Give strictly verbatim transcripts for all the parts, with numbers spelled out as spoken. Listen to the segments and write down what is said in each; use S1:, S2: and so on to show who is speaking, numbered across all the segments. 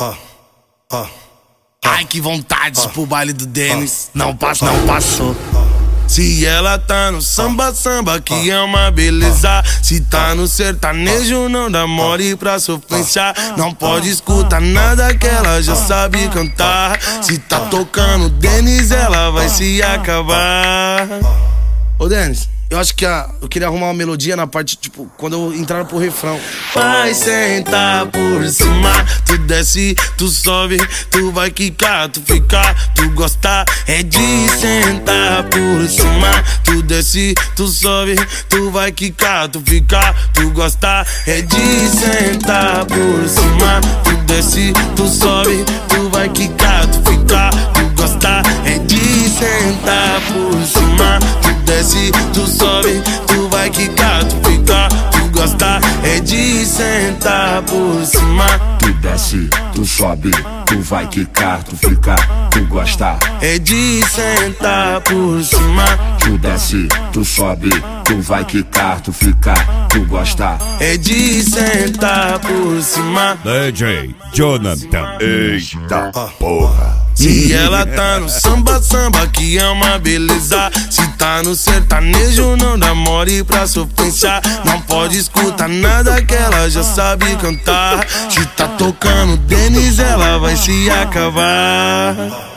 S1: Ah, ah, ai, que vontade
S2: ah,
S1: pro baile do Denis.
S2: ah,
S1: Não passou,
S2: ah,
S1: não passou. Se ela tá no samba, samba que é uma beleza. Se tá no sertanejo, não dá mole pra sofrência. Não pode escutar nada que ela já sabe cantar. Se tá tocando Denis, ela vai se acabar. Ô Denis, eu acho que a, eu queria arrumar uma melodia na parte, tipo, quando eu entrar pro refrão. Vai sentar por cima, tu desce, tu sobe, tu vai quicar, tu ficar, tu gostar. É de sentar por cima, tu desce, tu sobe, tu vai quicar, tu ficar, tu gostar. É de sentar por cima, tu desce, tu sobe, tu vai quicar, tu ficar, tu gostar. É de sentar por cima, tu desce, tu sobe, tu vai quicar, tu ficar, tu gostar. É de sentar por cima.
S3: Tu desce, tu sobe, tu vai quicar, tu fica, tu gostar.
S1: É de sentar por cima.
S3: Tu desce, tu sobe, tu vai quicar, tu fica, tu gostar.
S1: É de sentar por cima.
S4: D J Jonathan. Eita porra.
S1: Se ela tá no samba, samba que é uma beleza. Se tá no sertanejo, não dá mole pra sofrência. Não pode escutar nada que ela já sabe cantar. Se tá tocando Denis, ela vai se acabar.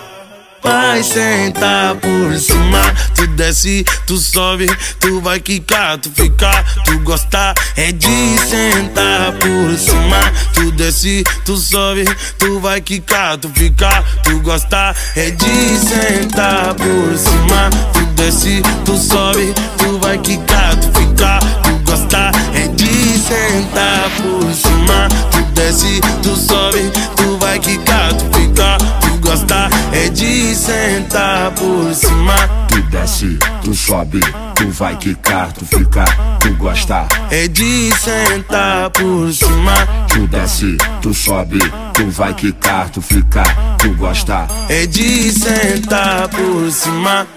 S1: Vai sentar por cima, tu desce, tu sobe, tu vai quicar, tu ficar, tu gostar. É de sentar por cima, tu desce, tu sobe, tu vai quicar, tu ficar, tu gostar. É de sentar por cima, tu desce, tu sobe, tu vai quicar, tu ficar, tu gostar. É de sentar por cima, tu desce, tu sobe, tu vai quicar, tu ficar, tu gostar. É de sentar por cima.
S3: Tu desce, tu sobe, tu vai quicar, tu fica, tu gostar.
S1: É de sentar por cima.
S3: Tu desce, tu sobe, tu vai quicar, tu fica, tu gostar.
S1: É de sentar por cima.